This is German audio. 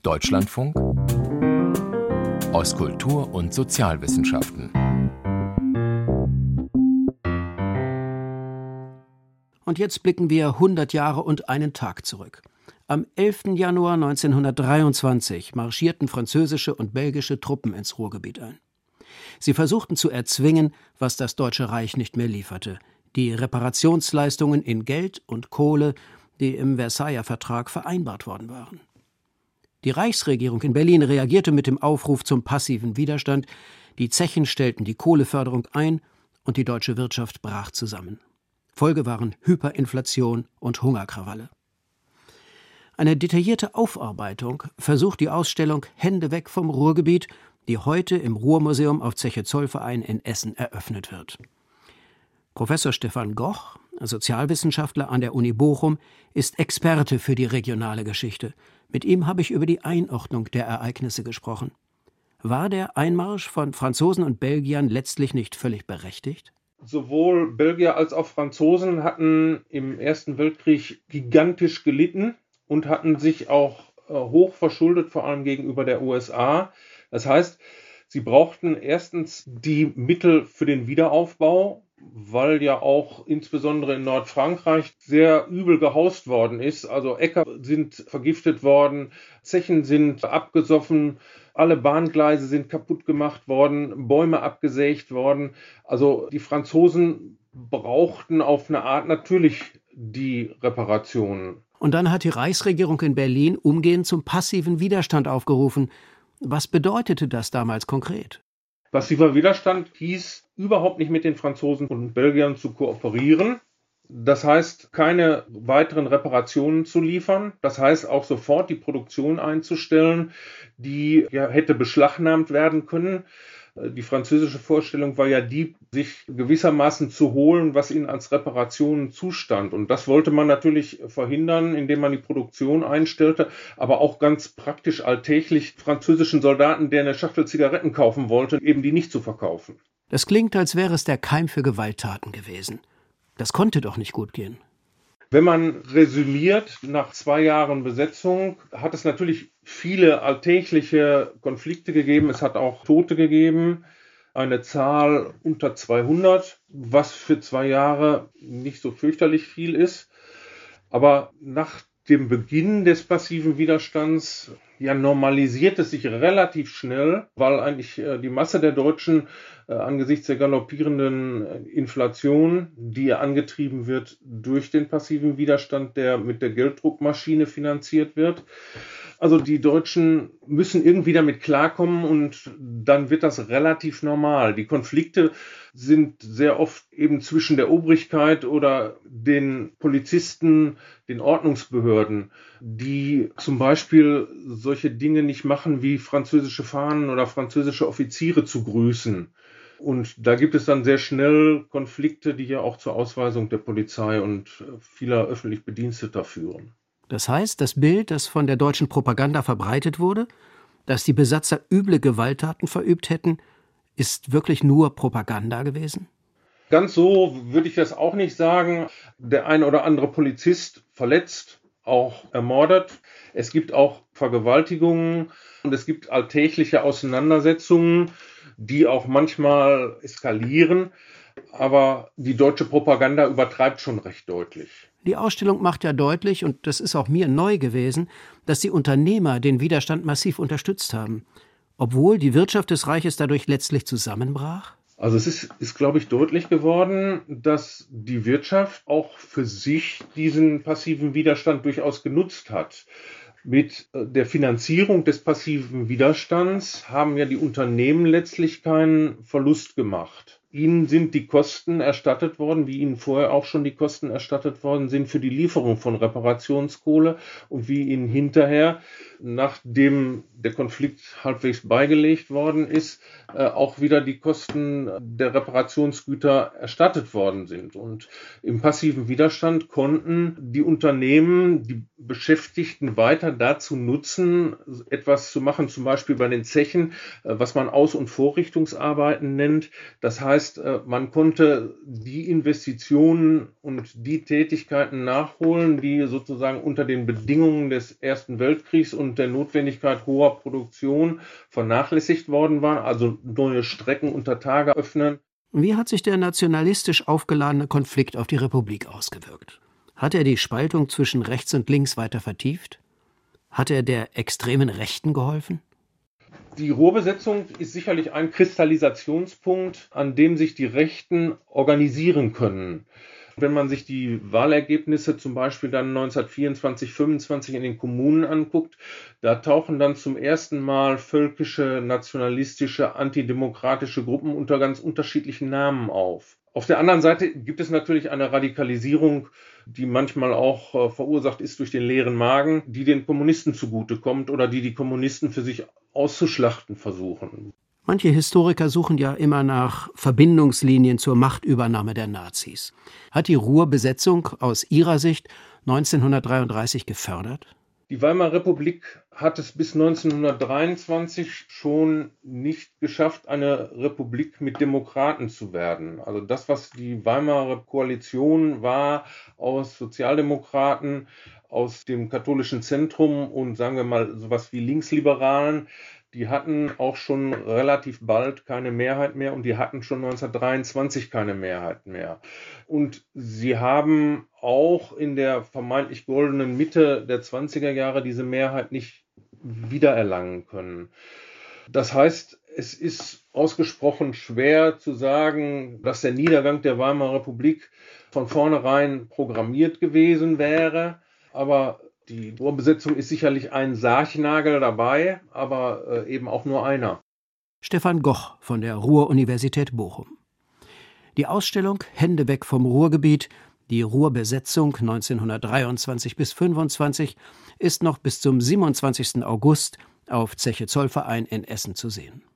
Deutschlandfunk aus Kultur- und Sozialwissenschaften. Und jetzt blicken wir 100 Jahre und einen Tag zurück. Am 11. Januar 1923 marschierten französische und belgische Truppen ins Ruhrgebiet ein. Sie versuchten zu erzwingen, was das Deutsche Reich nicht mehr lieferte: die Reparationsleistungen in Geld und Kohle, die im Versailler Vertrag vereinbart worden waren. Die Reichsregierung in Berlin reagierte mit dem Aufruf zum passiven Widerstand, die Zechen stellten die Kohleförderung ein und die deutsche Wirtschaft brach zusammen. Folge waren Hyperinflation und Hungerkrawalle. Eine detaillierte Aufarbeitung versucht die Ausstellung »Hände weg vom Ruhrgebiet«, die heute im Ruhrmuseum auf Zeche Zollverein in Essen eröffnet wird. Professor Stefan Goch, Sozialwissenschaftler an der Uni Bochum, ist Experte für die regionale Geschichte. Mit ihm habe ich über die Einordnung der Ereignisse gesprochen. War der Einmarsch von Franzosen und Belgiern letztlich nicht völlig berechtigt? Sowohl Belgier als auch Franzosen hatten im Ersten Weltkrieg gigantisch gelitten und hatten sich auch hoch verschuldet, vor allem gegenüber der USA. Das heißt, sie brauchten erstens die Mittel für den Wiederaufbau, weil ja auch insbesondere in Nordfrankreich sehr übel gehaust worden ist. Also Äcker sind vergiftet worden, Zechen sind abgesoffen, alle Bahngleise sind kaputt gemacht worden, Bäume abgesägt worden. Also die Franzosen brauchten auf eine Art natürlich die Reparationen. Und dann hat die Reichsregierung in Berlin umgehend zum passiven Widerstand aufgerufen. Was bedeutete das damals konkret? Passiver Widerstand hieß, überhaupt nicht mit den Franzosen und Belgiern zu kooperieren. Das heißt, keine weiteren Reparationen zu liefern. Das heißt, auch sofort die Produktion einzustellen, die ja hätte beschlagnahmt werden können. Die französische Vorstellung war ja die, sich gewissermaßen zu holen, was ihnen als Reparationen zustand. Und das wollte man natürlich verhindern, indem man die Produktion einstellte, aber auch ganz praktisch alltäglich französischen Soldaten, der eine Schachtel Zigaretten kaufen wollte, eben die nicht zu verkaufen. Das klingt, als wäre es der Keim für Gewalttaten gewesen. Das konnte doch nicht gut gehen. Wenn man resümiert, nach 2 Jahren Besetzung hat es natürlich viele alltägliche Konflikte gegeben. Es hat auch Tote gegeben, eine Zahl unter 200, was für 2 Jahre nicht so fürchterlich viel ist. Aber nach dem Beginn des passiven Widerstands normalisiert es sich relativ schnell, weil eigentlich die Masse der Deutschen angesichts der galoppierenden Inflation, die angetrieben wird durch den passiven Widerstand, der mit der Gelddruckmaschine finanziert wird. Also die Deutschen müssen irgendwie damit klarkommen und dann wird das relativ normal. Die Konflikte sind sehr oft eben zwischen der Obrigkeit oder den Polizisten, den Ordnungsbehörden, die zum Beispiel solche Dinge nicht machen, wie französische Fahnen oder französische Offiziere zu grüßen. Und da gibt es dann sehr schnell Konflikte, die ja auch zur Ausweisung der Polizei und vieler öffentlich Bediensteter führen. Das heißt, das Bild, das von der deutschen Propaganda verbreitet wurde, dass die Besatzer üble Gewalttaten verübt hätten, ist wirklich nur Propaganda gewesen? Ganz so würde ich das auch nicht sagen. Der ein oder andere Polizist verletzt, auch ermordet. Es gibt auch Vergewaltigungen und es gibt alltägliche Auseinandersetzungen, die auch manchmal eskalieren. Aber die deutsche Propaganda übertreibt schon recht deutlich. Die Ausstellung macht ja deutlich, und das ist auch mir neu gewesen, dass die Unternehmer den Widerstand massiv unterstützt haben, obwohl die Wirtschaft des Reiches dadurch letztlich zusammenbrach? Also es ist, glaube ich, deutlich geworden, dass die Wirtschaft auch für sich diesen passiven Widerstand durchaus genutzt hat. Mit der Finanzierung des passiven Widerstands haben ja die Unternehmen letztlich keinen Verlust gemacht. Ihnen sind die Kosten erstattet worden, wie ihnen vorher auch schon die Kosten erstattet worden sind für die Lieferung von Reparationskohle und wie ihnen hinterher, nachdem der Konflikt halbwegs beigelegt worden ist, auch wieder die Kosten der Reparationsgüter erstattet worden sind. Und im passiven Widerstand konnten die Unternehmen die Beschäftigten weiter dazu nutzen, etwas zu machen, zum Beispiel bei den Zechen, was man Aus- und Vorrichtungsarbeiten nennt. Das heißt, man konnte die Investitionen und die Tätigkeiten nachholen, die sozusagen unter den Bedingungen des Ersten Weltkriegs und und der Notwendigkeit hoher Produktion vernachlässigt worden waren, also neue Strecken unter Tage öffnen. Wie hat sich der nationalistisch aufgeladene Konflikt auf die Republik ausgewirkt? Hat er die Spaltung zwischen rechts und links weiter vertieft? Hat er der extremen Rechten geholfen? Die Ruhrbesetzung ist sicherlich ein Kristallisationspunkt, an dem sich die Rechten organisieren können. Wenn man sich die Wahlergebnisse zum Beispiel dann 1924, 25 in den Kommunen anguckt, da tauchen dann zum ersten Mal völkische, nationalistische, antidemokratische Gruppen unter ganz unterschiedlichen Namen auf. Auf der anderen Seite gibt es natürlich eine Radikalisierung, die manchmal auch verursacht ist durch den leeren Magen, die den Kommunisten zugutekommt oder die Kommunisten für sich auszuschlachten versuchen. Manche Historiker suchen ja immer nach Verbindungslinien zur Machtübernahme der Nazis. Hat die Ruhrbesetzung aus Ihrer Sicht 1933 gefördert? Die Weimarer Republik hat es bis 1923 schon nicht geschafft, eine Republik mit Demokraten zu werden. Also das, was die Weimarer Koalition war aus Sozialdemokraten, aus dem katholischen Zentrum und sagen wir mal sowas wie Linksliberalen, die hatten auch schon relativ bald keine Mehrheit mehr und die hatten schon 1923 keine Mehrheit mehr. Und sie haben auch in der vermeintlich goldenen Mitte der 20er Jahre diese Mehrheit nicht wiedererlangen können. Das heißt, es ist ausgesprochen schwer zu sagen, dass der Niedergang der Weimarer Republik von vornherein programmiert gewesen wäre, aber die Ruhrbesetzung ist sicherlich ein Sargnagel dabei, aber eben auch nur einer. Stefan Goch von der Ruhr-Universität Bochum. Die Ausstellung »Hände weg vom Ruhrgebiet – Die Ruhrbesetzung 1923 bis 25« ist noch bis zum 27. August auf Zeche Zollverein in Essen zu sehen.